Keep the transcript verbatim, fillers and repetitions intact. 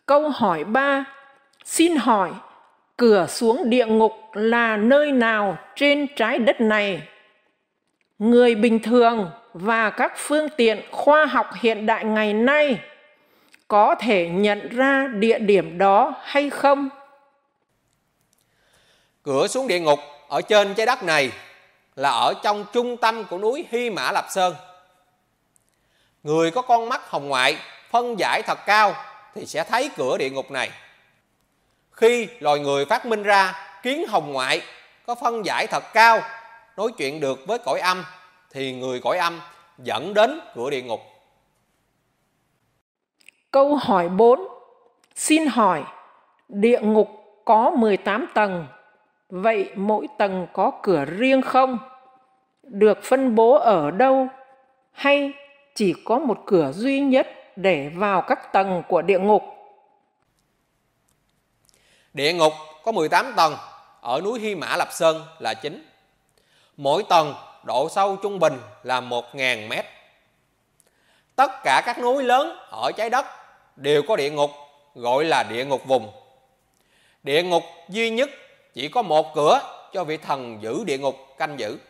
Câu hỏi ba. Xin hỏi, cửa xuống địa ngục là nơi nào trên trái đất này? Người bình thường và các phương tiện khoa học hiện đại ngày nay có thể nhận ra địa điểm đó hay không? Cửa xuống địa ngục ở trên trái đất này là ở trong trung tâm của núi Hy Mã Lạp Sơn. Người có con mắt hồng ngoại phân giải thật cao thì sẽ thấy cửa địa ngục này. Khi loài người phát minh ra kiến hồng ngoại có phân giải thật cao, nói chuyện được với cõi âm, thì người cõi âm dẫn đến cửa địa ngục. Câu hỏi bốn. Xin hỏi, địa ngục có mười tám tầng, vậy mỗi tầng có cửa riêng không? Được phân bố ở đâu? Hay chỉ có một cửa duy nhất để vào các tầng của địa ngục? Địa ngục có mười tám tầng, ở núi Hy Mã Lạp Sơn là chính. Mỗi tầng độ sâu trung bình là một nghìn mét. Tất cả các núi lớn ở trái đất đều có địa ngục, gọi là địa ngục vùng. Địa ngục duy nhất chỉ có một cửa cho vị thần giữ địa ngục canh giữ.